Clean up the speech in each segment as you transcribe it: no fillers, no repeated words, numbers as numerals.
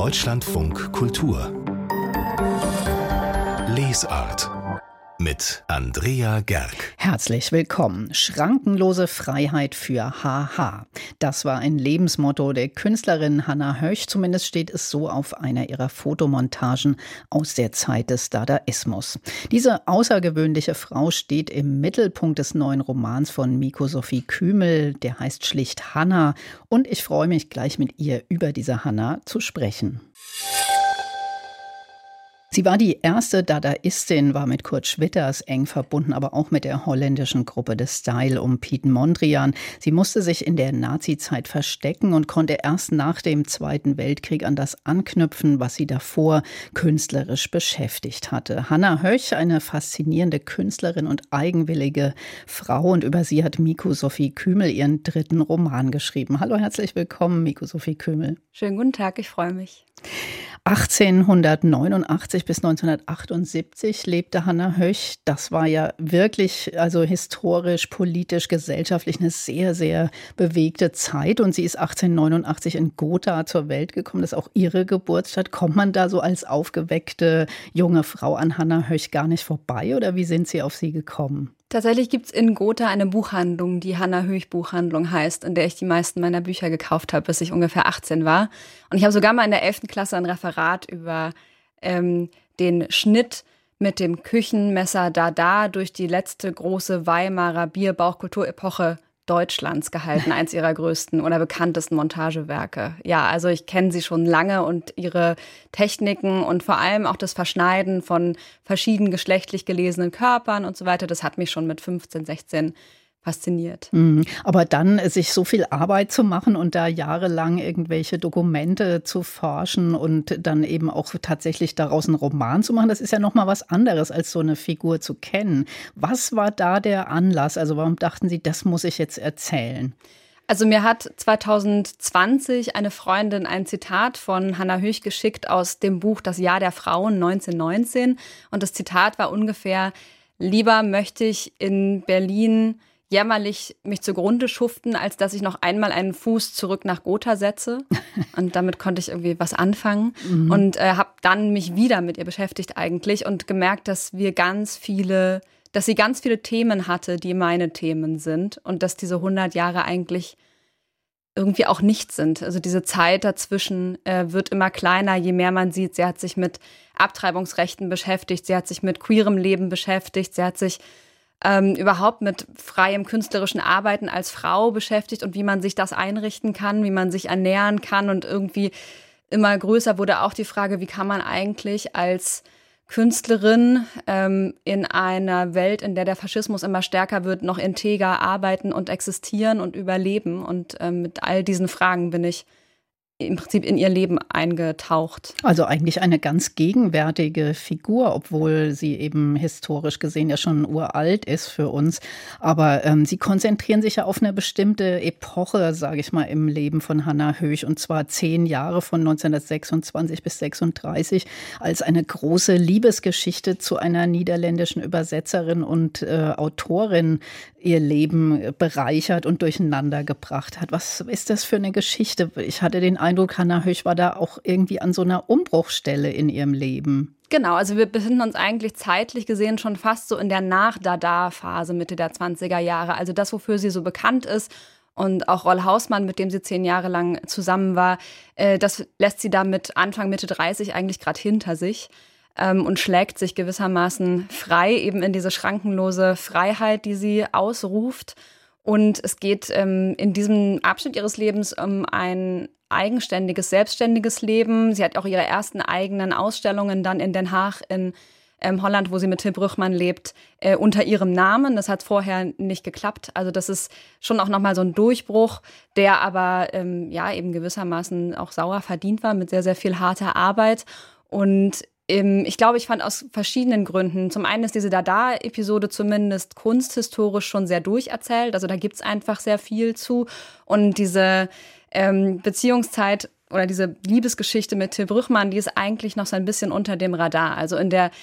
Deutschlandfunk Kultur Lesart mit Andrea Gerg. Herzlich willkommen. Schrankenlose Freiheit für HH. Das war ein Lebensmotto der Künstlerin Hannah Höch. Zumindest steht es so auf einer ihrer Fotomontagen aus der Zeit des Dadaismus. Diese außergewöhnliche Frau steht im Mittelpunkt des neuen Romans von Miko-Sophie Kümel. Der heißt schlicht Hannah. Und ich freue mich, gleich mit ihr über diese Hannah zu sprechen. Sie war die erste Dadaistin, war mit Kurt Schwitters eng verbunden, aber auch mit der holländischen Gruppe The Style um Piet Mondrian. Sie musste sich in der Nazizeit verstecken und konnte erst nach dem Zweiten Weltkrieg an das anknüpfen, was sie davor künstlerisch beschäftigt hatte. Hannah Höch, eine faszinierende Künstlerin und eigenwillige Frau, und über sie hat Miko-Sophie Kümel ihren dritten Roman geschrieben. Hallo, herzlich willkommen, Miko-Sophie Kümel. Schönen guten Tag, ich freue mich. 1889 bis 1978 lebte Hannah Höch. Das war ja wirklich, also historisch, politisch, gesellschaftlich eine sehr, sehr bewegte Zeit. Und sie ist 1889 in Gotha zur Welt gekommen. Das ist auch ihre Geburtsstadt. Kommt man da so als aufgeweckte junge Frau an Hannah Höch gar nicht vorbei? Oder wie sind Sie auf sie gekommen? Tatsächlich gibt es in Gotha eine Buchhandlung, die Hannah Höch Buchhandlung heißt, in der ich die meisten meiner Bücher gekauft habe, bis ich ungefähr 18 war. Und ich habe sogar mal in der 11. Klasse ein Referat über den Schnitt mit dem Küchenmesser Dada durch die letzte große Weimarer Bierbauchkulturepoche Deutschlands gehalten, eins ihrer größten oder bekanntesten Montagewerke. Ja, also ich kenne sie schon lange und ihre Techniken und vor allem auch das Verschneiden von verschieden geschlechtlich gelesenen Körpern und so weiter, das hat mich schon mit 15, 16 fasziniert. Aber dann sich so viel Arbeit zu machen und da jahrelang irgendwelche Dokumente zu forschen und dann eben auch tatsächlich daraus einen Roman zu machen, das ist ja nochmal was anderes, als so eine Figur zu kennen. Was war da der Anlass? Also warum dachten Sie, das muss ich jetzt erzählen? Also mir hat 2020 eine Freundin ein Zitat von Hannah Höch geschickt aus dem Buch Das Jahr der Frauen 1919. Und das Zitat war ungefähr: Lieber möchte ich in Berlin jämmerlich mich zugrunde schuften, als dass ich noch einmal einen Fuß zurück nach Gotha setze. Und damit konnte ich irgendwie was anfangen. Und habe dann mich wieder mit ihr beschäftigt eigentlich und gemerkt, dass sie ganz viele Themen hatte, die meine Themen sind. Und dass diese 100 Jahre eigentlich irgendwie auch nichts sind. Also diese Zeit dazwischen wird immer kleiner, je mehr man sieht. Sie hat sich mit Abtreibungsrechten beschäftigt, sie hat sich mit queerem Leben beschäftigt, sie hat sich überhaupt mit freiem künstlerischen Arbeiten als Frau beschäftigt und wie man sich das einrichten kann, wie man sich ernähren kann. Und irgendwie immer größer wurde auch die Frage, wie kann man eigentlich als Künstlerin in einer Welt, in der der Faschismus immer stärker wird, noch integer arbeiten und existieren und überleben. Und mit all diesen Fragen bin ich im Prinzip in ihr Leben eingetaucht. Also eigentlich eine ganz gegenwärtige Figur, obwohl sie eben historisch gesehen ja schon uralt ist für uns. Aber Sie konzentrieren sich ja auf eine bestimmte Epoche, sage ich mal, im Leben von Hannah Höch. Und zwar 10 Jahre von 1926 bis 36 als eine große Liebesgeschichte zu einer niederländischen Übersetzerin und Autorin ihr Leben bereichert und durcheinander gebracht hat. Was ist das für eine Geschichte? Ich hatte den Eindruck, Hannah Höch war da auch irgendwie an so einer Umbruchstelle in ihrem Leben. Genau, also wir befinden uns eigentlich zeitlich gesehen schon fast so in der Nach-Dada-Phase Mitte der 20er Jahre. Also das, wofür sie so bekannt ist. Und auch Roll Hausmann, mit dem sie 10 Jahre lang zusammen war, das lässt sie da mit Anfang, Mitte 30 eigentlich gerade hinter sich. Und schlägt sich gewissermaßen frei, eben in diese schrankenlose Freiheit, die sie ausruft. Und es geht in diesem Abschnitt ihres Lebens um ein eigenständiges, selbstständiges Leben. Sie hat auch ihre ersten eigenen Ausstellungen dann in Den Haag in Holland, wo sie mit Till Brüchmann lebt, unter ihrem Namen. Das hat vorher nicht geklappt. Also das ist schon auch nochmal so ein Durchbruch, der aber eben gewissermaßen auch sauer verdient war mit sehr, sehr viel harter Arbeit. Und ich glaube, ich fand aus verschiedenen Gründen. Zum einen ist diese Dada-Episode zumindest kunsthistorisch schon sehr durcherzählt. Also da gibt's einfach sehr viel zu. Und diese Beziehungszeit oder diese Liebesgeschichte mit Till Brüchmann, die ist eigentlich noch so ein bisschen unter dem Radar. Also in der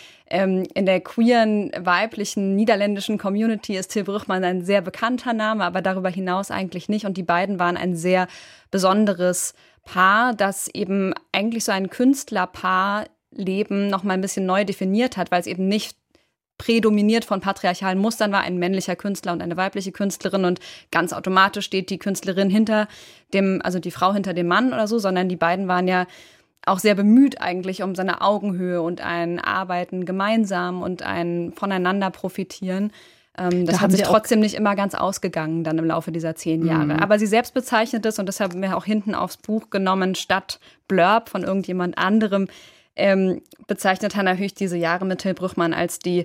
queeren, weiblichen, niederländischen Community ist Till Brüchmann ein sehr bekannter Name, aber darüber hinaus eigentlich nicht. Und die beiden waren ein sehr besonderes Paar, das eben eigentlich so ein Künstlerpaar-Leben noch mal ein bisschen neu definiert hat, weil es eben nicht prädominiert von patriarchalen Mustern war, ein männlicher Künstler und eine weibliche Künstlerin und ganz automatisch steht die Künstlerin hinter dem, also die Frau hinter dem Mann oder so, sondern die beiden waren ja auch sehr bemüht eigentlich um seine Augenhöhe und ein Arbeiten gemeinsam und ein voneinander profitieren. Das hat sich trotzdem nicht immer ganz ausgegangen dann im Laufe dieser 10 Jahre. Aber sie selbst bezeichnet es, und das haben wir auch hinten aufs Buch genommen, statt Blurb von irgendjemand anderem, bezeichnet Hannah Höch diese Jahre mit Till Brüchmann als die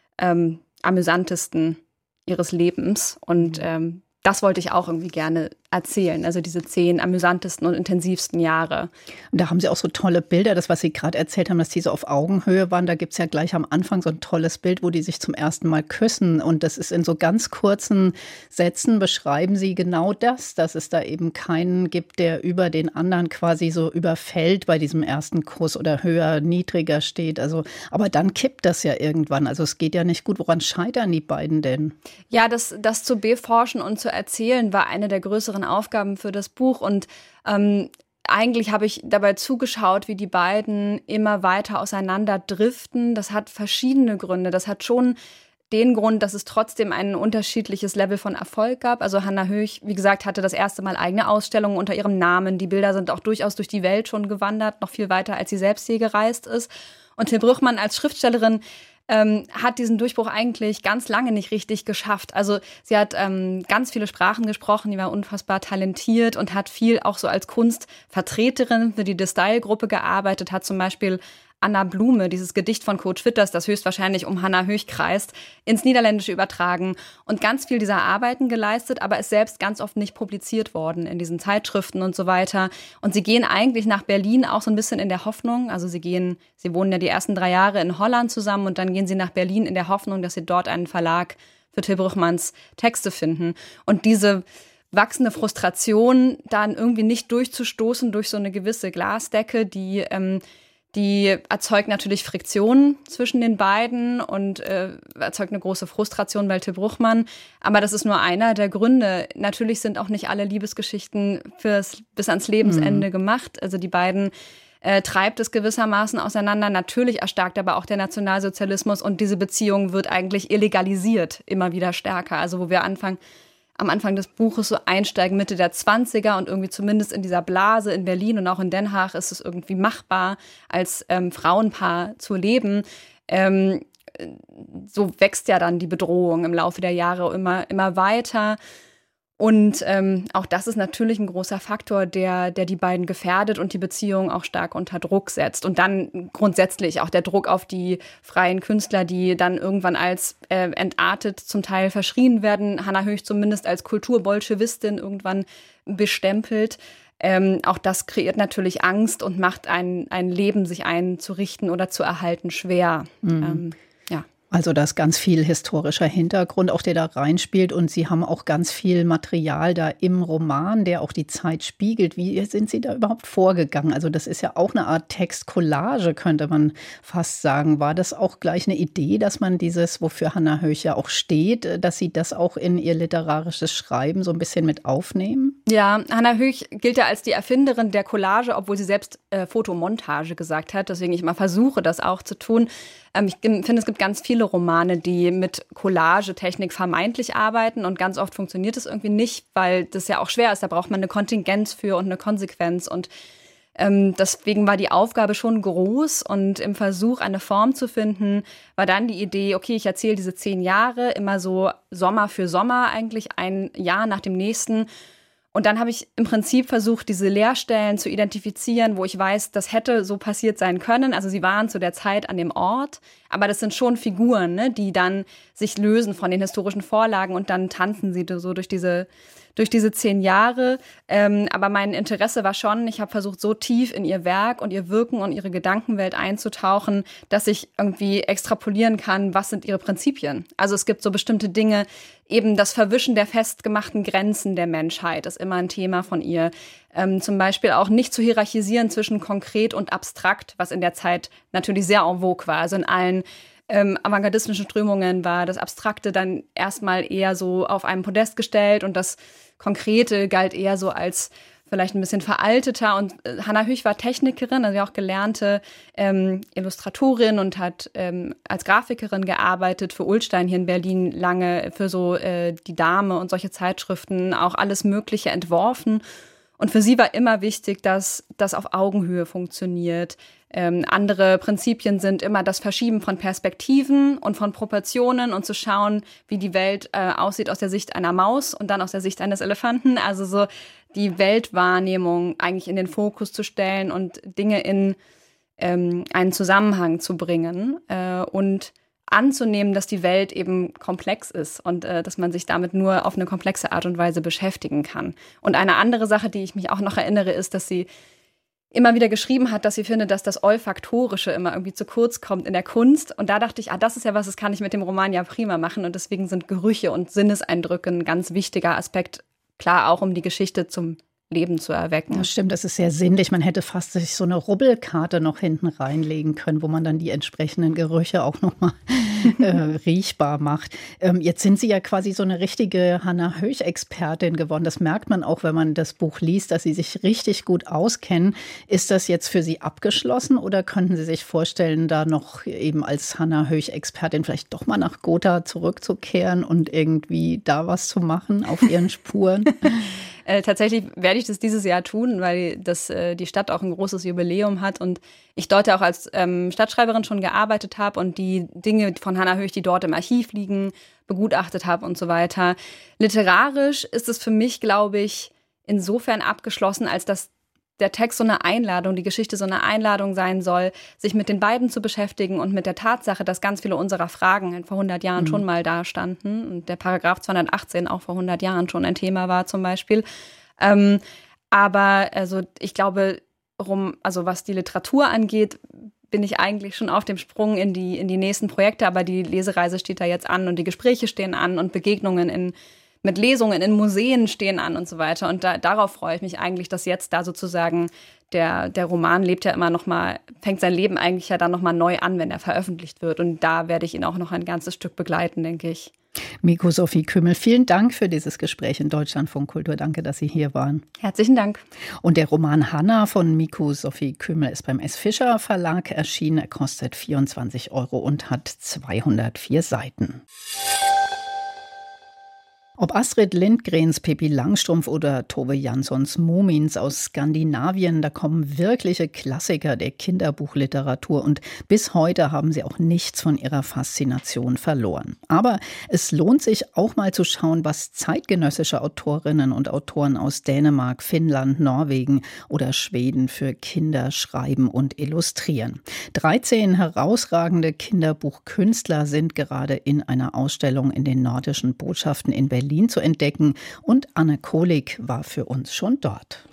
amüsantesten ihres Lebens. Und das wollte ich auch irgendwie gerne erzählen. Also diese 10 amüsantesten und intensivsten Jahre. Und da haben Sie auch so tolle Bilder, das, was Sie gerade erzählt haben, dass die so auf Augenhöhe waren. Da gibt es ja gleich am Anfang so ein tolles Bild, wo die sich zum ersten Mal küssen. Und das ist in so ganz kurzen Sätzen, beschreiben Sie genau das, dass es da eben keinen gibt, der über den anderen quasi so überfällt bei diesem ersten Kuss oder höher, niedriger steht. Also, aber dann kippt das ja irgendwann. Also es geht ja nicht gut. Woran scheitern die beiden denn? Ja, das zu beforschen und zu erzählen war eine der größeren Aufgaben für das Buch. Und eigentlich habe ich dabei zugeschaut, wie die beiden immer weiter auseinander driften. Das hat verschiedene Gründe. Das hat schon den Grund, dass es trotzdem ein unterschiedliches Level von Erfolg gab. Also Hannah Höch, wie gesagt, hatte das erste Mal eigene Ausstellungen unter ihrem Namen. Die Bilder sind auch durchaus durch die Welt schon gewandert, noch viel weiter, als sie selbst je gereist ist. Und Till Brüchmann als Schriftstellerin hat diesen Durchbruch eigentlich ganz lange nicht richtig geschafft. Also sie hat ganz viele Sprachen gesprochen, die war unfassbar talentiert und hat viel auch so als Kunstvertreterin für die De Stijl-Gruppe gearbeitet, hat zum Beispiel Anna Blume, dieses Gedicht von Kurt Schwitters, das höchstwahrscheinlich um Hannah Höch kreist, ins Niederländische übertragen und ganz viel dieser Arbeiten geleistet, aber ist selbst ganz oft nicht publiziert worden in diesen Zeitschriften und so weiter. Und sie gehen eigentlich nach Berlin auch so ein bisschen in der Hoffnung, also sie wohnen ja die ersten 3 Jahre in Holland zusammen und dann gehen sie nach Berlin in der Hoffnung, dass sie dort einen Verlag für Till Brüchmanns Texte finden. Und diese wachsende Frustration, dann irgendwie nicht durchzustoßen durch so eine gewisse Glasdecke, die erzeugt natürlich Friktionen zwischen den beiden und erzeugt eine große Frustration bei Till Brüchmann. Aber das ist nur einer der Gründe. Natürlich sind auch nicht alle Liebesgeschichten bis ans Lebensende gemacht. Also die beiden treibt es gewissermaßen auseinander. Natürlich erstarkt aber auch der Nationalsozialismus und diese Beziehung wird eigentlich illegalisiert, immer wieder stärker. Also wo wir am Anfang des Buches so einsteigen, Mitte der 20er und irgendwie zumindest in dieser Blase in Berlin und auch in Den Haag ist es irgendwie machbar, als Frauenpaar zu leben. So wächst ja dann die Bedrohung im Laufe der Jahre immer weiter. Und auch das ist natürlich ein großer Faktor, der die beiden gefährdet und die Beziehung auch stark unter Druck setzt. Und dann grundsätzlich auch der Druck auf die freien Künstler, die dann irgendwann als entartet zum Teil verschrien werden. Hannah Höch zumindest als Kulturbolschewistin irgendwann bestempelt. Auch das kreiert natürlich Angst und macht ein Leben, sich einzurichten oder zu erhalten, schwer. Also da ist ganz viel historischer Hintergrund, auch der da reinspielt. Und Sie haben auch ganz viel Material da im Roman, der auch die Zeit spiegelt. Wie sind Sie da überhaupt vorgegangen? Also das ist ja auch eine Art Textcollage, könnte man fast sagen. War das auch gleich eine Idee, dass man dieses, wofür Hannah Höch ja auch steht, dass Sie das auch in Ihr literarisches Schreiben so ein bisschen mit aufnehmen? Ja, Hannah Höch gilt ja als die Erfinderin der Collage, obwohl sie selbst Fotomontage gesagt hat. Deswegen ich mal versuche, das auch zu tun. Ich finde, es gibt ganz viele Romane, die mit Collagetechnik vermeintlich arbeiten und ganz oft funktioniert es irgendwie nicht, weil das ja auch schwer ist. Da braucht man eine Kontingenz für und eine Konsequenz und deswegen war die Aufgabe schon groß und im Versuch, eine Form zu finden, war dann die Idee, okay, ich erzähle diese 10 Jahre, immer so Sommer für Sommer eigentlich, ein Jahr nach dem nächsten. Und dann habe ich im Prinzip versucht, diese Leerstellen zu identifizieren, wo ich weiß, das hätte so passiert sein können. Also sie waren zu der Zeit an dem Ort, aber das sind schon Figuren, ne, die dann sich lösen von den historischen Vorlagen und dann tanzen sie so durch diese durch diese 10 Jahre. Aber mein Interesse war schon, ich habe versucht, so tief in ihr Werk und ihr Wirken und ihre Gedankenwelt einzutauchen, dass ich irgendwie extrapolieren kann, was sind ihre Prinzipien. Also es gibt so bestimmte Dinge, eben das Verwischen der festgemachten Grenzen der Menschheit ist immer ein Thema von ihr. Zum Beispiel auch nicht zu hierarchisieren zwischen konkret und abstrakt, was in der Zeit natürlich sehr en vogue war. Also in allen avantgardistischen Strömungen war das Abstrakte dann erstmal eher so auf einem Podest gestellt und das Konkrete galt eher so als vielleicht ein bisschen veralteter. Und Hannah Höch war Technikerin, also auch gelernte Illustratorin und hat als Grafikerin gearbeitet für Ullstein hier in Berlin lange, für so die Dame und solche Zeitschriften, auch alles Mögliche entworfen. Und für sie war immer wichtig, dass das auf Augenhöhe funktioniert. Andere Prinzipien sind immer das Verschieben von Perspektiven und von Proportionen und zu schauen, wie die Welt aussieht aus der Sicht einer Maus und dann aus der Sicht eines Elefanten. Also so die Weltwahrnehmung eigentlich in den Fokus zu stellen und Dinge in einen Zusammenhang zu bringen und anzunehmen, dass die Welt eben komplex ist und dass man sich damit nur auf eine komplexe Art und Weise beschäftigen kann. Und eine andere Sache, die ich mich auch noch erinnere, ist, dass sie immer wieder geschrieben hat, dass sie findet, dass das Olfaktorische immer irgendwie zu kurz kommt in der Kunst. Und da dachte ich, das ist ja was, das kann ich mit dem Roman ja prima machen. Und deswegen sind Gerüche und Sinneseindrücke ein ganz wichtiger Aspekt, klar auch um die Geschichte zum Leben zu erwecken. Das stimmt, das ist sehr sinnlich. Man hätte fast sich so eine Rubbelkarte noch hinten reinlegen können, wo man dann die entsprechenden Gerüche auch nochmal riechbar macht. Jetzt sind Sie ja quasi so eine richtige Hannah Höch-Expertin geworden. Das merkt man auch, wenn man das Buch liest, dass Sie sich richtig gut auskennen. Ist das jetzt für Sie abgeschlossen oder könnten Sie sich vorstellen, da noch eben als Hannah Höch-Expertin vielleicht doch mal nach Gotha zurückzukehren und irgendwie da was zu machen auf Ihren Spuren? Tatsächlich werde ich das dieses Jahr tun, weil die Stadt auch ein großes Jubiläum hat und ich dort ja auch als Stadtschreiberin schon gearbeitet habe und die Dinge von Hannah Höch, die dort im Archiv liegen, begutachtet habe und so weiter. Literarisch ist es für mich, glaube ich, insofern abgeschlossen, als dass der Text so eine Einladung, die Geschichte so eine Einladung sein soll, sich mit den beiden zu beschäftigen und mit der Tatsache, dass ganz viele unserer Fragen vor 100 Jahren schon mal da standen und der Paragraph 218 auch vor 100 Jahren schon ein Thema war zum Beispiel. Aber also ich glaube, was die Literatur angeht, bin ich eigentlich schon auf dem Sprung in die nächsten Projekte, aber die Lesereise steht da jetzt an und die Gespräche stehen an und Begegnungen mit Lesungen in Museen stehen an und so weiter. Und darauf freue ich mich eigentlich, dass jetzt da sozusagen der Roman lebt ja immer noch mal, fängt sein Leben eigentlich ja dann noch mal neu an, wenn er veröffentlicht wird. Und da werde ich ihn auch noch ein ganzes Stück begleiten, denke ich. Miko Sophie Kümmel, vielen Dank für dieses Gespräch in Deutschlandfunk Kultur. Danke, dass Sie hier waren. Herzlichen Dank. Und der Roman Hannah von Miko Sophie Kümmel ist beim S. Fischer Verlag erschienen. Er kostet 24 € und hat 204 Seiten. Ob Astrid Lindgrens Pippi Langstrumpf oder Tove Janssons Mumins aus Skandinavien, da kommen wirkliche Klassiker der Kinderbuchliteratur und bis heute haben sie auch nichts von ihrer Faszination verloren. Aber es lohnt sich auch mal zu schauen, was zeitgenössische Autorinnen und Autoren aus Dänemark, Finnland, Norwegen oder Schweden für Kinder schreiben und illustrieren. 13 herausragende Kinderbuchkünstler sind gerade in einer Ausstellung in den Nordischen Botschaften in Berlin zu entdecken und Anne Kohlig war für uns schon dort.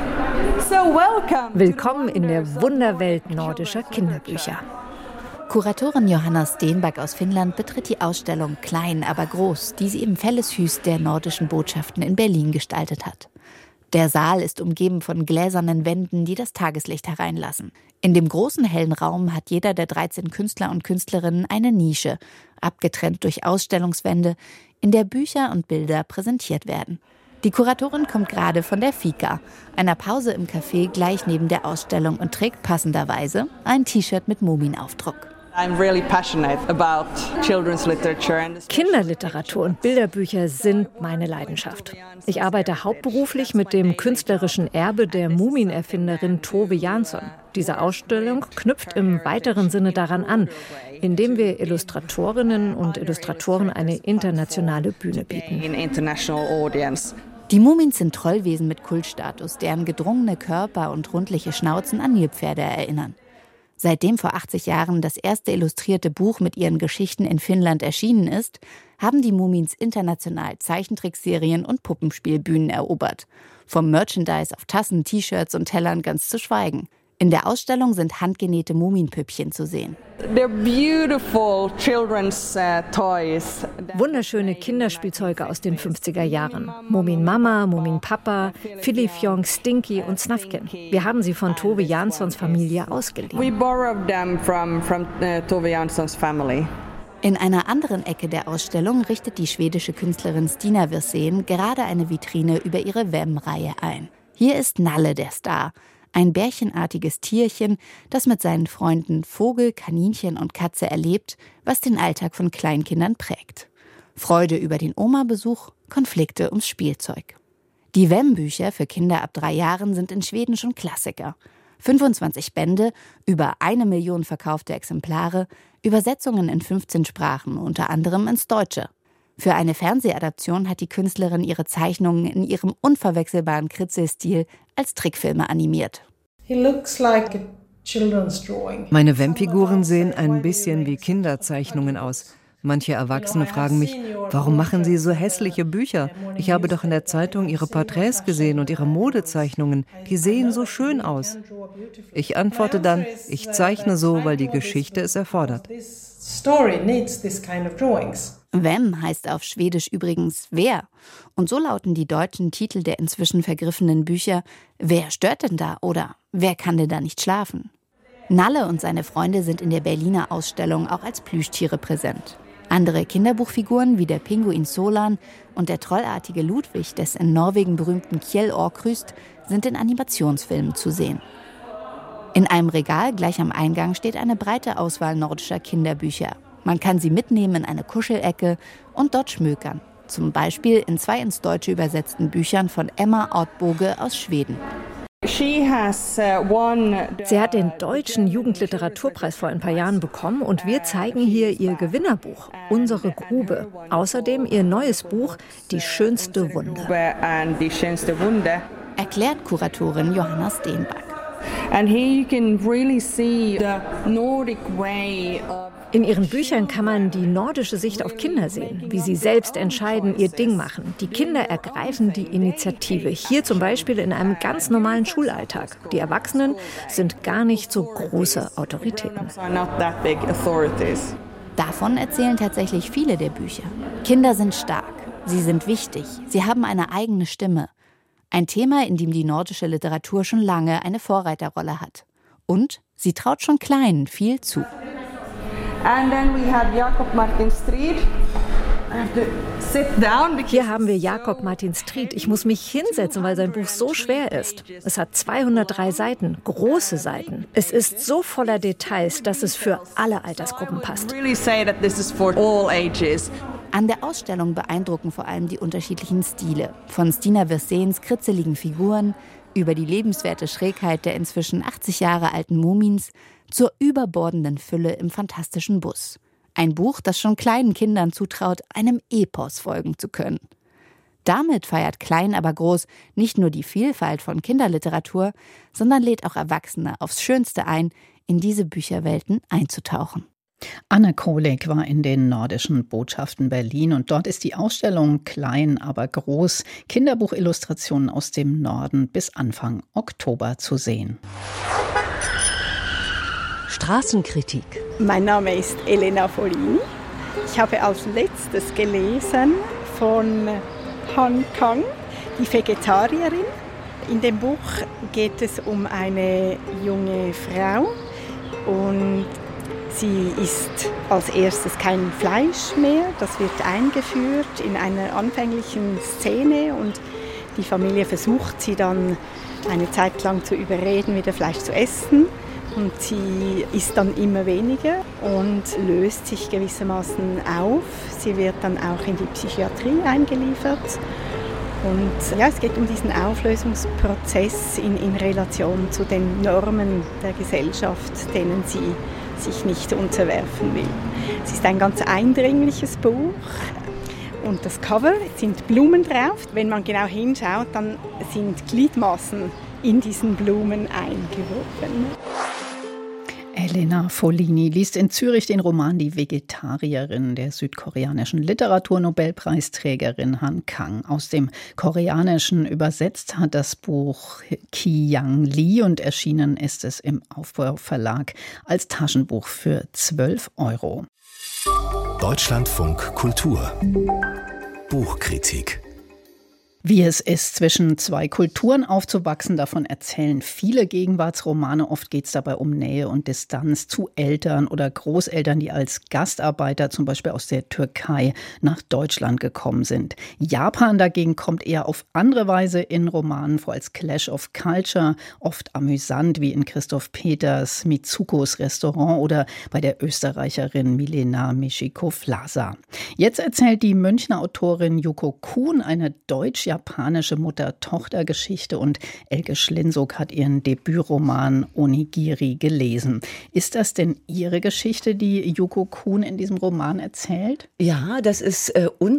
Willkommen in der Wunderwelt nordischer Kinderbücher. Kuratorin Johanna Stenback aus Finnland betritt die Ausstellung Klein, aber groß, die sie im Felleshus der Nordischen Botschaften in Berlin gestaltet hat. Der Saal ist umgeben von gläsernen Wänden, die das Tageslicht hereinlassen. In dem großen hellen Raum hat jeder der 13 Künstler und Künstlerinnen eine Nische, abgetrennt durch Ausstellungswände, in der Bücher und Bilder präsentiert werden. Die Kuratorin kommt gerade von der Fika, einer Pause im Café gleich neben der Ausstellung und trägt passenderweise ein T-Shirt mit Mumin-Aufdruck. Kinderliteratur und Bilderbücher sind meine Leidenschaft. Ich arbeite hauptberuflich mit dem künstlerischen Erbe der Mumin-Erfinderin Tove Jansson. Diese Ausstellung knüpft im weiteren Sinne daran an, indem wir Illustratorinnen und Illustratoren eine internationale Bühne bieten. Die Mumins sind Trollwesen mit Kultstatus, deren gedrungene Körper und rundliche Schnauzen an Nilpferde erinnern. Seitdem vor 80 Jahren das erste illustrierte Buch mit ihren Geschichten in Finnland erschienen ist, haben die Mumins international Zeichentrickserien und Puppenspielbühnen erobert. Vom Merchandise auf Tassen, T-Shirts und Tellern ganz zu schweigen. In der Ausstellung sind handgenähte Muminpüppchen zu sehen. Wunderschöne Kinderspielzeuge aus den 50er Jahren. Mumin Mama, Mumin Papa, Filifjong, Stinky und Snufkin. Wir haben sie von Tove Janssons Familie ausgeliehen. In einer anderen Ecke der Ausstellung richtet die schwedische Künstlerin Stina Wirsén gerade eine Vitrine über ihre Vem-Reihe ein. Hier ist Nalle der Star. Ein bärchenartiges Tierchen, das mit seinen Freunden Vogel, Kaninchen und Katze erlebt, was den Alltag von Kleinkindern prägt. Freude über den Oma-Besuch, Konflikte ums Spielzeug. Die Vem-Bücher für Kinder ab 3 Jahren sind in Schweden schon Klassiker. 25 Bände, über 1 Million verkaufte Exemplare, Übersetzungen in 15 Sprachen, unter anderem ins Deutsche. Für eine Fernsehadaption hat die Künstlerin ihre Zeichnungen in ihrem unverwechselbaren Kritzelstil als Trickfilme animiert. Meine Vem-Figuren sehen ein bisschen wie Kinderzeichnungen aus. Manche Erwachsene fragen mich, warum machen Sie so hässliche Bücher? Ich habe doch in der Zeitung Ihre Porträts gesehen und Ihre Modezeichnungen. Die sehen so schön aus. Ich antworte dann, ich zeichne so, weil die Geschichte es erfordert. Vem heißt auf Schwedisch übrigens wer. Und so lauten die deutschen Titel der inzwischen vergriffenen Bücher Wer stört denn da oder Wer kann denn da nicht schlafen? Nalle und seine Freunde sind in der Berliner Ausstellung auch als Plüschtiere präsent. Andere Kinderbuchfiguren wie der Pinguin Solan und der trollartige Ludwig des in Norwegen berühmten Kjell Aukrust sind in Animationsfilmen zu sehen. In einem Regal gleich am Eingang steht eine breite Auswahl nordischer Kinderbücher. Man kann sie mitnehmen in eine Kuschelecke und dort schmökern. Zum Beispiel in 2 ins Deutsche übersetzten Büchern von Emma Ortboge aus Schweden. Sie hat den Deutschen Jugendliteraturpreis vor ein paar Jahren bekommen und wir zeigen hier ihr Gewinnerbuch, Unsere Grube. Außerdem ihr neues Buch, Die schönste Wunde. Erklärt Kuratorin Johanna Stenback. In ihren Büchern kann man die nordische Sicht auf Kinder sehen, wie sie selbst entscheiden, ihr Ding machen. Die Kinder ergreifen die Initiative, hier zum Beispiel in einem ganz normalen Schulalltag. Die Erwachsenen sind gar nicht so große Autoritäten. Davon erzählen tatsächlich viele der Bücher. Kinder sind stark, sie sind wichtig, sie haben eine eigene Stimme. Ein Thema, in dem die nordische Literatur schon lange eine Vorreiterrolle hat. Und sie traut schon Kleinen viel zu. Hier haben wir Jakob Martin Stried. Ich muss mich hinsetzen, weil sein Buch so schwer ist. Es hat 203 Seiten, große Seiten. Es ist so voller Details, dass es für alle Altersgruppen passt. An der Ausstellung beeindrucken vor allem die unterschiedlichen Stile. Von Stina Wirséns kritzeligen Figuren über die lebenswerte Schrägheit der inzwischen 80 Jahre alten Mumins zur überbordenden Fülle im fantastischen Bus. Ein Buch, das schon kleinen Kindern zutraut, einem Epos folgen zu können. Damit feiert Klein aber groß nicht nur die Vielfalt von Kinderliteratur, sondern lädt auch Erwachsene aufs Schönste ein, in diese Bücherwelten einzutauchen. Anne Kohlig war in den Nordischen Botschaften Berlin und dort ist die Ausstellung Klein, aber groß, Kinderbuchillustrationen aus dem Norden bis Anfang Oktober zu sehen. Straßenkritik. Mein Name ist Elena Follini. Ich habe als letztes gelesen von Han Kang, die Vegetarierin. In dem Buch geht es um eine junge Frau und sie isst als erstes kein Fleisch mehr. Das wird eingeführt in einer anfänglichen Szene und die Familie versucht sie dann eine Zeit lang zu überreden, wieder Fleisch zu essen. Und sie isst dann immer weniger und löst sich gewissermaßen auf. Sie wird dann auch in die Psychiatrie eingeliefert. Und ja, es geht um diesen Auflösungsprozess in Relation zu den Normen der Gesellschaft, denen sie sich nicht unterwerfen will. Es ist ein ganz eindringliches Buch. Und das Cover sind Blumen drauf. Wenn man genau hinschaut, dann sind Gliedmaßen in diesen Blumen eingewoben. Elena Follini liest in Zürich den Roman Die Vegetarierin der südkoreanischen Literaturnobelpreisträgerin Han Kang. Aus dem Koreanischen übersetzt hat das Buch Ki-Yang Lee und erschienen ist es im Aufbau Verlag als Taschenbuch für 12 €. Deutschlandfunk Kultur Buchkritik. Wie es ist, zwischen zwei Kulturen aufzuwachsen, davon erzählen viele Gegenwartsromane. Oft geht es dabei um Nähe und Distanz zu Eltern oder Großeltern, die als Gastarbeiter zum Beispiel aus der Türkei nach Deutschland gekommen sind. Japan dagegen kommt eher auf andere Weise in Romanen vor als Clash of Culture, oft amüsant wie in Christoph Peters Mitsukos Restaurant oder bei der Österreicherin Milena Michiko-Vlasa. Jetzt erzählt die Münchner Autorin Yuko Kuhn eine deutsch-japanische Mutter-Tochter-Geschichte und Elke Schlinzog hat ihren Debütroman Onigiri gelesen. Ist das denn Ihre Geschichte, die Yuko Kuhn in diesem Roman erzählt? Ja, das ist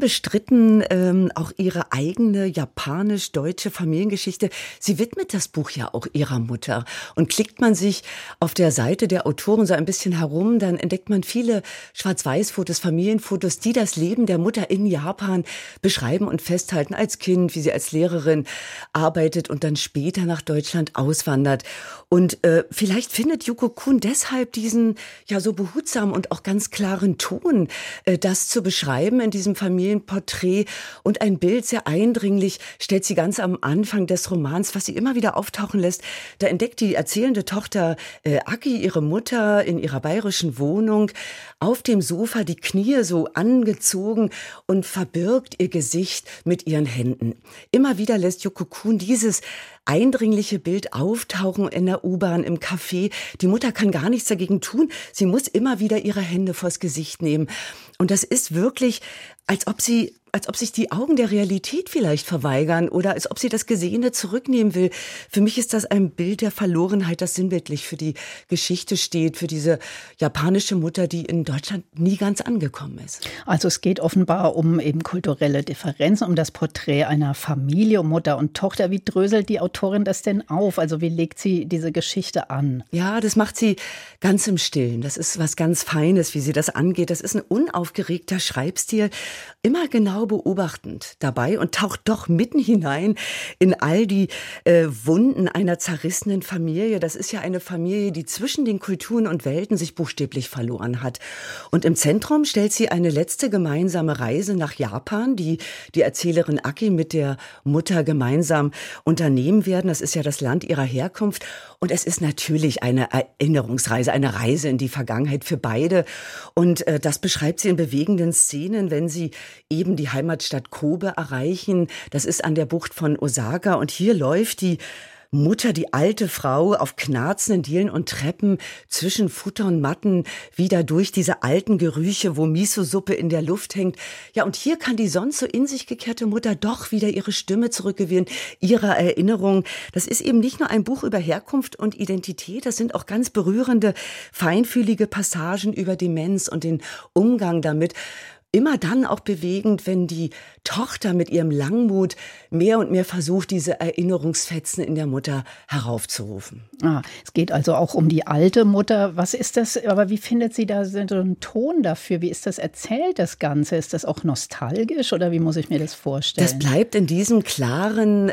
unbestritten auch ihre eigene japanisch-deutsche Familiengeschichte. Sie widmet das Buch ja auch ihrer Mutter. Und klickt man sich auf der Seite der Autorin so ein bisschen herum, dann entdeckt man viele Schwarz-Weiß-Fotos, Familienfotos, die das Leben der Mutter in Japan beschreiben und festhalten als Kind, wie sie als Lehrerin arbeitet und dann später nach Deutschland auswandert. Und vielleicht findet Yuko Kuhn deshalb diesen ja so behutsamen und auch ganz klaren Ton, das zu beschreiben in diesem Familienporträt. Und ein Bild sehr eindringlich stellt sie ganz am Anfang des Romans, was sie immer wieder auftauchen lässt. Da entdeckt die erzählende Tochter Aki ihre Mutter in ihrer bayerischen Wohnung auf dem Sofa, die Knie so angezogen und verbirgt ihr Gesicht mit ihren Händen. Immer wieder lässt Yuko Kuhn dieses eindringliche Bild auftauchen in der U-Bahn, im Café. Die Mutter kann gar nichts dagegen tun. Sie muss immer wieder ihre Hände vors Gesicht nehmen. Und das ist wirklich, als ob sich die Augen der Realität vielleicht verweigern oder als ob sie das Gesehene zurücknehmen will. Für mich ist das ein Bild der Verlorenheit, das sinnbildlich für die Geschichte steht, für diese japanische Mutter, die in Deutschland nie ganz angekommen ist. Also es geht offenbar um eben kulturelle Differenzen, um das Porträt einer Familie, um Mutter und Tochter. Wie dröselt die Autorin das denn auf? Also wie legt sie diese Geschichte an? Ja, das macht sie ganz im Stillen. Das ist was ganz Feines, wie sie das angeht. Das ist ein unaufgeregter Schreibstil, immer genau beobachtend dabei und taucht doch mitten hinein in all die Wunden einer zerrissenen Familie. Das ist ja eine Familie, die zwischen den Kulturen und Welten sich buchstäblich verloren hat. Und im Zentrum stellt sie eine letzte gemeinsame Reise nach Japan, die Erzählerin Aki mit der Mutter gemeinsam unternehmen werden. Das ist ja das Land ihrer Herkunft. Und es ist natürlich eine Erinnerungsreise, eine Reise in die Vergangenheit für beide. Und das beschreibt sie in bewegenden Szenen, wenn sie eben die Heimatstadt Kobe erreichen. Das ist an der Bucht von Osaka. Und hier läuft die Mutter, die alte Frau, auf knarzenden Dielen und Treppen zwischen Futter und Matten wieder durch diese alten Gerüche, wo Miso-Suppe in der Luft hängt. Ja, und hier kann die sonst so in sich gekehrte Mutter doch wieder ihre Stimme zurückgewinnen, ihre Erinnerung. Das ist eben nicht nur ein Buch über Herkunft und Identität, das sind auch ganz berührende, feinfühlige Passagen über Demenz und den Umgang damit. Immer dann auch bewegend, wenn die Tochter mit ihrem Langmut mehr und mehr versucht, diese Erinnerungsfetzen in der Mutter heraufzurufen. Es geht also auch um die alte Mutter. Was ist das, aber wie findet sie da so einen Ton dafür? Wie ist das erzählt, das Ganze? Ist das auch nostalgisch oder wie muss ich mir das vorstellen? Das bleibt in diesem klaren,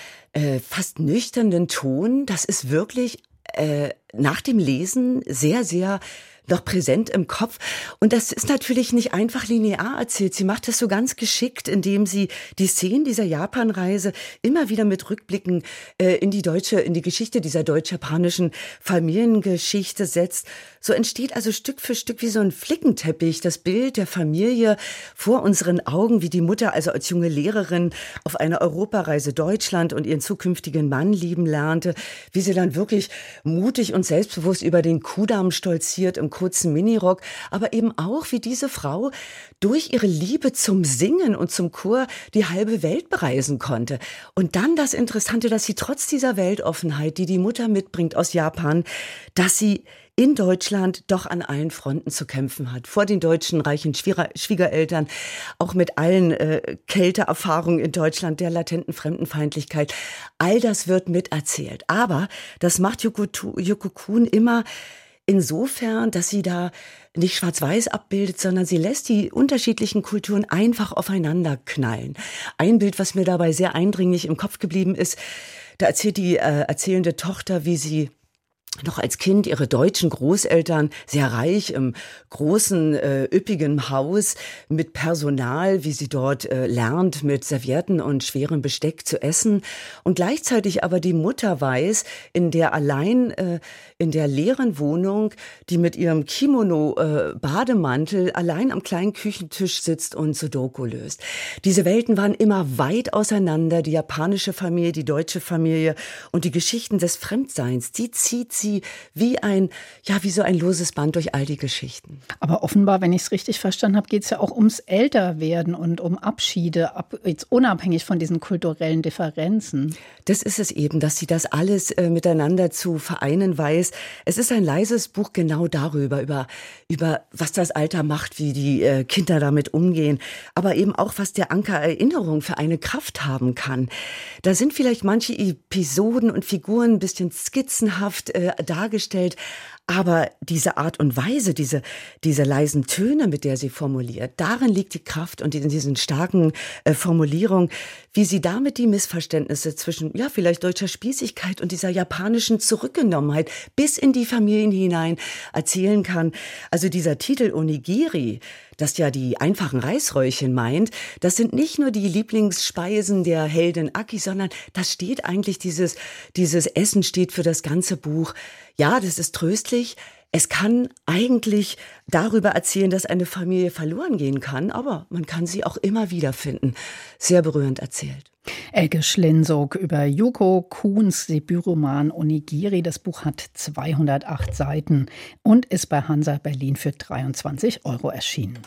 fast nüchternen Ton. Das ist wirklich nach dem Lesen sehr, sehr noch präsent im Kopf. Und das ist natürlich nicht einfach linear erzählt. Sie macht das so ganz geschickt, indem sie die Szenen dieser Japanreise immer wieder mit Rückblicken in die Geschichte dieser deutsch-japanischen Familiengeschichte setzt. So entsteht also Stück für Stück wie so ein Flickenteppich das Bild der Familie vor unseren Augen, wie die Mutter also als junge Lehrerin auf einer Europareise Deutschland und ihren zukünftigen Mann lieben lernte, wie sie dann wirklich mutig und selbstbewusst über den Kudamm stolziert im kurzen Minirock, aber eben auch, wie diese Frau durch ihre Liebe zum Singen und zum Chor die halbe Welt bereisen konnte. Und dann das Interessante, dass sie trotz dieser Weltoffenheit, die die Mutter mitbringt aus Japan, dass sie in Deutschland doch an allen Fronten zu kämpfen hat. Vor den deutschen reichen Schwiegereltern, auch mit allen Kälteerfahrungen in Deutschland, der latenten Fremdenfeindlichkeit. All das wird miterzählt. Aber das macht Yuko Kuhn immer insofern, dass sie da nicht schwarz-weiß abbildet, sondern sie lässt die unterschiedlichen Kulturen einfach aufeinander knallen. Ein Bild, was mir dabei sehr eindringlich im Kopf geblieben ist, da erzählt die erzählende Tochter, wie sie noch als Kind ihre deutschen Großeltern, sehr reich, im großen, üppigen Haus mit Personal, wie sie dort lernt, mit Servietten und schwerem Besteck zu essen. Und gleichzeitig aber die Mutter weiß, in der leeren Wohnung, die mit ihrem Kimono-Bademantel allein am kleinen Küchentisch sitzt und Sudoku löst. Diese Welten waren immer weit auseinander. Die japanische Familie, die deutsche Familie und die Geschichten des Fremdseins, die zieht sie wie so ein loses Band durch all die Geschichten. Aber offenbar, wenn ich es richtig verstanden habe, geht es ja auch ums Älterwerden und um Abschiede, jetzt unabhängig von diesen kulturellen Differenzen. Das ist es eben, dass sie das alles miteinander zu vereinen weiß. Es ist ein leises Buch genau darüber, über was das Alter macht, wie die Kinder damit umgehen, aber eben auch, was der Anker Erinnerung für eine Kraft haben kann. Da sind vielleicht manche Episoden und Figuren ein bisschen skizzenhaft dargestellt, aber diese Art und Weise, diese leisen Töne, mit der sie formuliert, darin liegt die Kraft und in diesen starken Formulierungen, wie sie damit die Missverständnisse zwischen, vielleicht deutscher Spießigkeit und dieser japanischen Zurückgenommenheit bis in die Familien hinein erzählen kann. Also dieser Titel Onigiri, das ja die einfachen Reisröllchen meint, das sind nicht nur die Lieblingsspeisen der Heldin Aki, sondern das steht eigentlich, dieses Essen steht für das ganze Buch. Ja, das ist tröstlich. Es kann eigentlich darüber erzählen, dass eine Familie verloren gehen kann, aber man kann sie auch immer wieder finden. Sehr berührend erzählt. Elke Schlinsog über Yoko Kuhns Debütroman Onigiri. Das Buch hat 208 Seiten und ist bei Hansa Berlin für 23 € erschienen.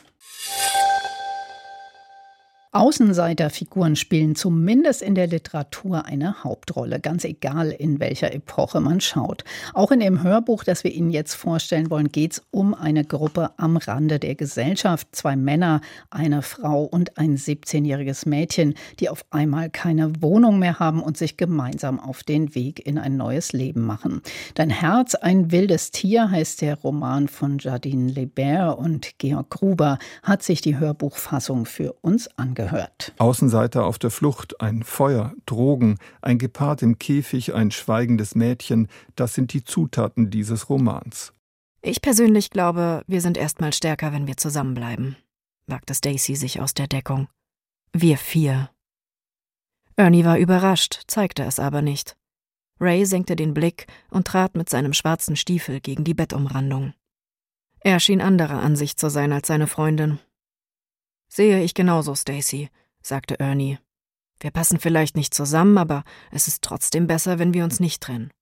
Außenseiterfiguren spielen zumindest in der Literatur eine Hauptrolle, ganz egal in welcher Epoche man schaut. Auch in dem Hörbuch, das wir Ihnen jetzt vorstellen wollen, geht es um eine Gruppe am Rande der Gesellschaft. 2 Männer, eine Frau und ein 17-jähriges Mädchen, die auf einmal keine Wohnung mehr haben und sich gemeinsam auf den Weg in ein neues Leben machen. Dein Herz, ein wildes Tier heißt der Roman von Jardine Lebert, und Georg Gruber hat sich die Hörbuchfassung für uns angehört. Außenseiter auf der Flucht, ein Feuer, Drogen, ein Gepard im Käfig, ein schweigendes Mädchen, das sind die Zutaten dieses Romans. Ich persönlich glaube, wir sind erstmal stärker, wenn wir zusammenbleiben, wagte Stacy sich aus der Deckung. Wir 4. Ernie war überrascht, zeigte es aber nicht. Ray senkte den Blick und trat mit seinem schwarzen Stiefel gegen die Bettumrandung. Er schien anderer Ansicht zu sein als seine Freundin. »Sehe ich genauso, Stacy«, sagte Ernie. »Wir passen vielleicht nicht zusammen, aber es ist trotzdem besser, wenn wir uns nicht trennen.«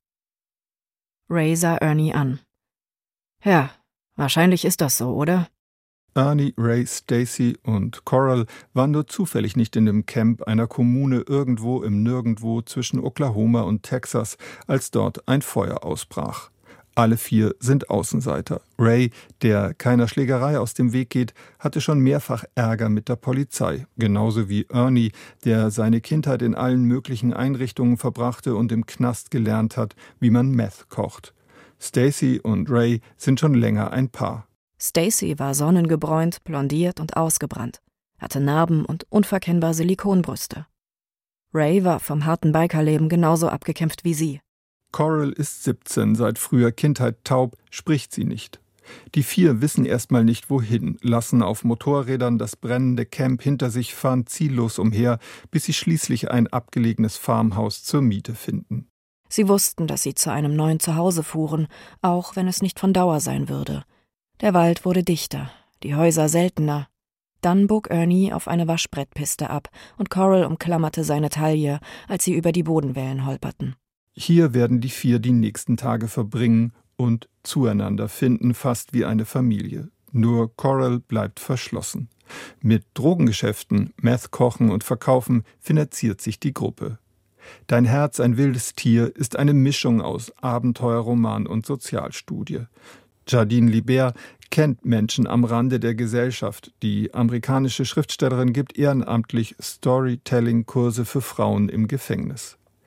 Ray sah Ernie an. »Ja, wahrscheinlich ist das so, oder?« Ernie, Ray, Stacy und Coral waren nur zufällig nicht in dem Camp einer Kommune irgendwo im Nirgendwo zwischen Oklahoma und Texas, als dort ein Feuer ausbrach. Alle 4 sind Außenseiter. Ray, der keiner Schlägerei aus dem Weg geht, hatte schon mehrfach Ärger mit der Polizei. Genauso wie Ernie, der seine Kindheit in allen möglichen Einrichtungen verbrachte und im Knast gelernt hat, wie man Meth kocht. Stacy und Ray sind schon länger ein Paar. Stacy war sonnengebräunt, blondiert und ausgebrannt, hatte Narben und unverkennbar Silikonbrüste. Ray war vom harten Bikerleben genauso abgekämpft wie sie. Coral ist 17, seit früher Kindheit taub, spricht sie nicht. Die 4 wissen erstmal nicht wohin, lassen auf Motorrädern das brennende Camp hinter sich, fahren ziellos umher, bis sie schließlich ein abgelegenes Farmhaus zur Miete finden. Sie wussten, dass sie zu einem neuen Zuhause fuhren, auch wenn es nicht von Dauer sein würde. Der Wald wurde dichter, die Häuser seltener. Dann bog Ernie auf eine Waschbrettpiste ab und Coral umklammerte seine Taille, als sie über die Bodenwellen holperten. Hier werden die 4 die nächsten Tage verbringen und zueinander finden, fast wie eine Familie. Nur Coral bleibt verschlossen. Mit Drogengeschäften, Meth kochen und verkaufen finanziert sich die Gruppe. Dein Herz, ein wildes Tier ist eine Mischung aus Abenteuerroman und Sozialstudie. Jardine Lebert kennt Menschen am Rande der Gesellschaft. Die amerikanische Schriftstellerin gibt ehrenamtlich Storytelling-Kurse für Frauen im Gefängnis.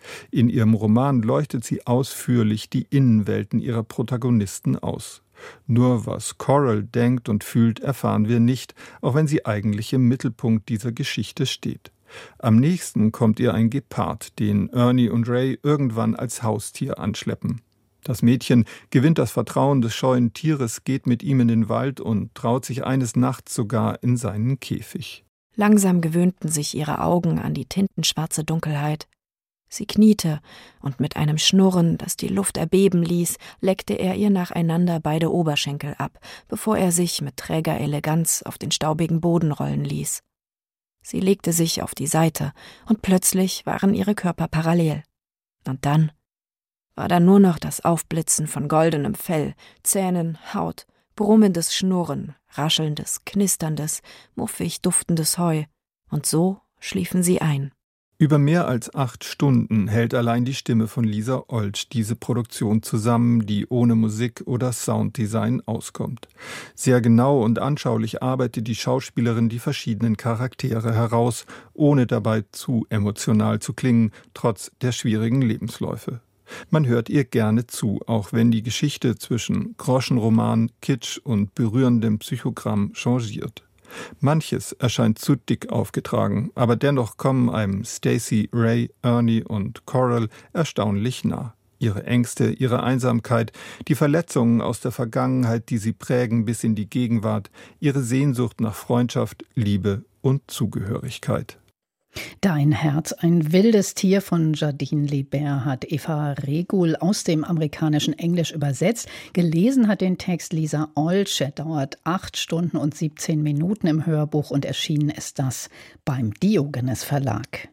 In ihrem Roman leuchtet sie ausführlich die Innenwelten ihrer Protagonisten aus. Nur was Coral denkt und fühlt, erfahren wir nicht, auch wenn sie eigentlich im Mittelpunkt dieser Geschichte steht. Am nächsten kommt ihr ein Gepard, den Ernie und Ray irgendwann als Haustier anschleppen. Das Mädchen gewinnt das Vertrauen des scheuen Tieres, geht mit ihm in den Wald und traut sich eines Nachts sogar in seinen Käfig. Langsam gewöhnten sich ihre Augen an die tintenschwarze Dunkelheit. Sie kniete, und mit einem Schnurren, das die Luft erbeben ließ, leckte er ihr nacheinander beide Oberschenkel ab, bevor er sich mit träger Eleganz auf den staubigen Boden rollen ließ. Sie legte sich auf die Seite, und plötzlich waren ihre Körper parallel. Und dann war da nur noch das Aufblitzen von goldenem Fell, Zähnen, Haut, brummendes Schnurren, raschelndes, knisterndes, muffig duftendes Heu. Und so schliefen sie ein. Über mehr als 8 Stunden hält allein die Stimme von Lisa Olsch diese Produktion zusammen, die ohne Musik oder Sounddesign auskommt. Sehr genau und anschaulich arbeitet die Schauspielerin die verschiedenen Charaktere heraus, ohne dabei zu emotional zu klingen, trotz der schwierigen Lebensläufe. Man hört ihr gerne zu, auch wenn die Geschichte zwischen Groschenroman, Kitsch und berührendem Psychogramm changiert. Manches erscheint zu dick aufgetragen, aber dennoch kommen einem Stacy, Ray, Ernie und Coral erstaunlich nah. Ihre Ängste, ihre Einsamkeit, die Verletzungen aus der Vergangenheit, die sie prägen bis in die Gegenwart, ihre Sehnsucht nach Freundschaft, Liebe und Zugehörigkeit. Dein Herz, ein wildes Tier von Jardine Lebert hat Eva Regul aus dem amerikanischen Englisch übersetzt. Gelesen hat den Text Lisa Olsch. Er dauert 8 Stunden und 17 Minuten im Hörbuch und erschienen ist das beim Diogenes Verlag.